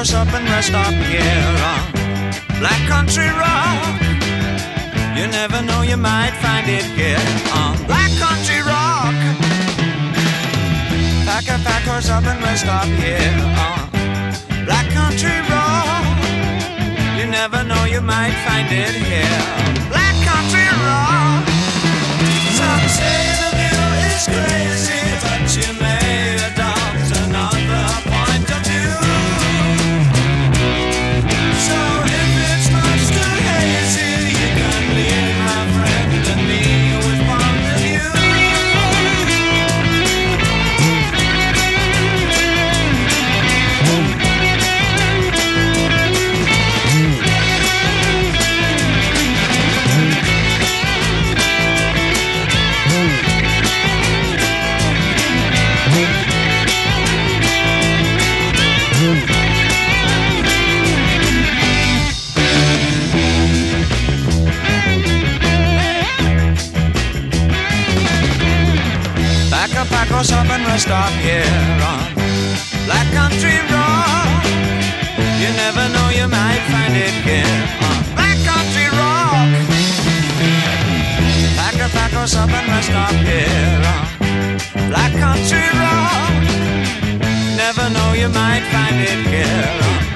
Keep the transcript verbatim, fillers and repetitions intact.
us up and rest up here on Black Country Rock. You never know, you might find it here on Black Country Rock. Pack a pack us up and rest up here on Black Country Rock. You never know, you might find it here Black Country Rock. Some say the view is crazy, but you may adopt another point of view. So if it's much too hazy, you can leave my friend and me with point of view. Pack a pack us up and rest up here on Black Country Rock. You never know, you might find it here on Black Country Rock. Pack a pack us up and rest up here on Black Country Rock. Never know, you might find it here on